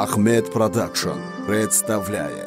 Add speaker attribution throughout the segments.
Speaker 1: Ахмед Продакшн представляет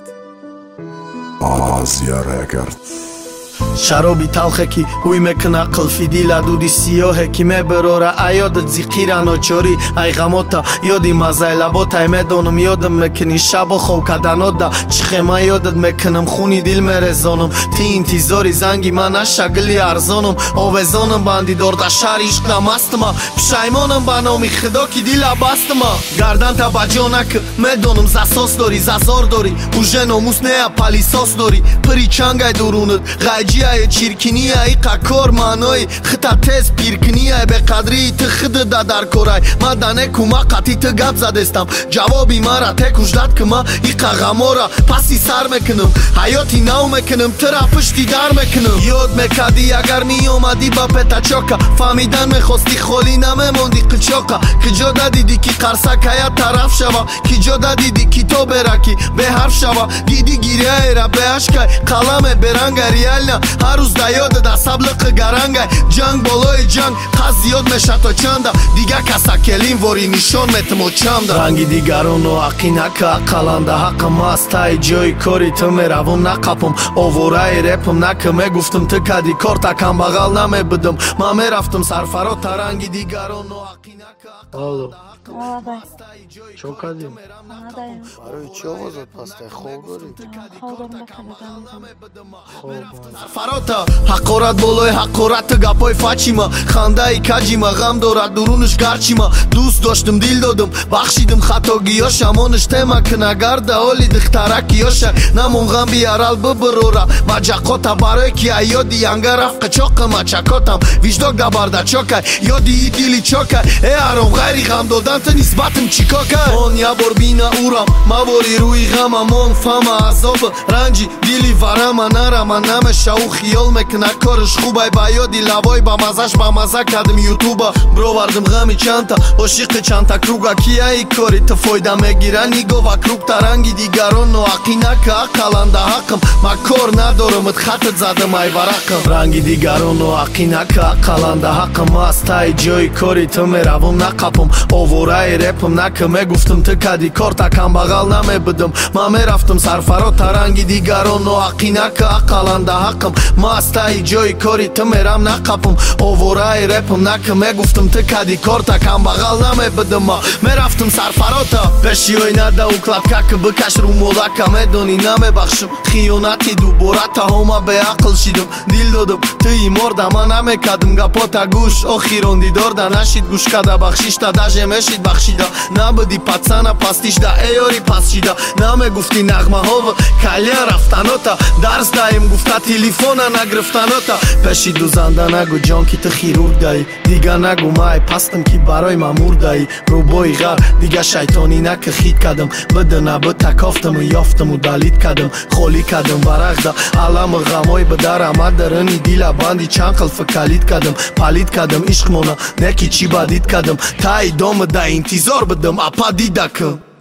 Speaker 2: Азия Рекорд.
Speaker 3: شرابی تلخه کی اوی مکن عقل فی دیل دودی سیاهه کی مبراره ایادت زی قیران و چاری ای غموتا یادی مزای لباتا ای میدانم یادم مکنی شب و خواب کدنات دا چخه من یادت مکنم خونی دیل مرزانم تی انتظاری زنگی من اشگلی ارزانم آوزانم بندی دارد شهر عشق دمستم پشایمانم بنامی خدا کی دیل بستم گردن تا بجانک میدانم زساس داری ززار داری اوژه ناموس نه پالیساس داری پری چنگای درونت جیای چیرکنی ای قکار معنای خطا تز پیرکنی ای به قدری تو خود در کورای ما دانه کما قطی تو گپ زدستم جوابی مرا تکوش داد که ما ای قغمارا پسی سر میکنم حیاتی نو میکنم ترا پشتی در میکنم یاد میکردی اگر می اومدی با پتا چاکا فهمیدن میخواستی خالی نمیموندی قچاقا کجا دیدی که قرصک هیا طرف شوا کجا دیدی که تو برکی به حرف شوا دیدی گیریه را به عشقای قلم برنگ ریالنا هر روز دیاد دا سبلق گرنگای جنگ بالای جنگ قصد زیاد میشه تا چنده دیگه کسا کلیم واری نشان میتمو چنده رنگی دیگران و عقینک اقلنده حق ماست ای جای کاری تو میروم نقپم آواره رپم نکه میگفتم تو کدی کار تکم بغل نمیبدم ما میرفتم سرفرات تا رنگی دیگران و عقینک اقلنده
Speaker 4: چو کردیم؟
Speaker 3: برای چی آوازت پسته خواب داریم؟ فراتا حقارت بالای حقارت گپای فچیما خنده ای کجیما غم دارد درونش گرچیما دوست داشتم دیل دادم بخشیدم خطاگیاش امانش تیما که نگرده حالی دخترکیاش نمون غم بیارال ببرورا مجاقاتا برای که ایادی انگه رفق چاقه مچکاتم ویجداک دبرده چاکه یادی ای دیلی چاکه ای ارام غیری غم دادن تا نسبتم چیکا که آن یه بار بینه اورم مواری روی غم امان فهم عذاب رنجی دیلی ورم نرم نمشه او خیال میکنه کارش خوبه با یادی لبای با مزش با مزه کردم یوتوبه برو بردم غمی چند تا عاشق چند تا کروگا کیه ای کاری تو فایده میگیره نیگو و کروگ تا رنگی دیگران و عقینک اقلنده حقم ما کار ندارم ات خطت زدم ای برقم رنگی دیگران و عقینک اقلنده حقم است ای جای کاری تو میروم نقپم آواره رپم نکه میگفتم تو کدی کار تکم بغل نمیبدم ما میرفتم سرفرات تا رنگی دیگران و عقینک اقلنده حقم ما است ای جای کاری تو میرم نقپم آواره رپم نکه میگفتم تو کدی کار تکم بغل نمیبدم ما میرفتم سرفراتا پشی های نده و کلپکه که بکش رو مولکه میدونی نمیبخشم خیانتی دوباره تا هما به عقل شیدم دیل دادم توی مرده ما نمیکدم گپا تا گوش آخیران دیدار دا نشید گوش کده بخشیش تا دجه میشید بخشیده نبودی پتسنه پستیش دا ایاری پس شیده نمیگفتی نغمه ها و کلیا رفتناتا درس دایم گفته تلیفون نگرفتناتا پشی دوزنده نگو جان کی تو خیرورگ دایی دیگه نگو مای پستم کی برای مامور دایی روبای غر دیگه شیطانی نکه خید کدم بده نبه تکافتم و یافتم و دالید کدم خالی کدم برق دا علم غمای به در آمد درنی دیل باندی چند خلف کلید کدم پالید کدم عشق مونا نکی چی بدید کدم تا ای دام دا انتظار بدم اپا دیده که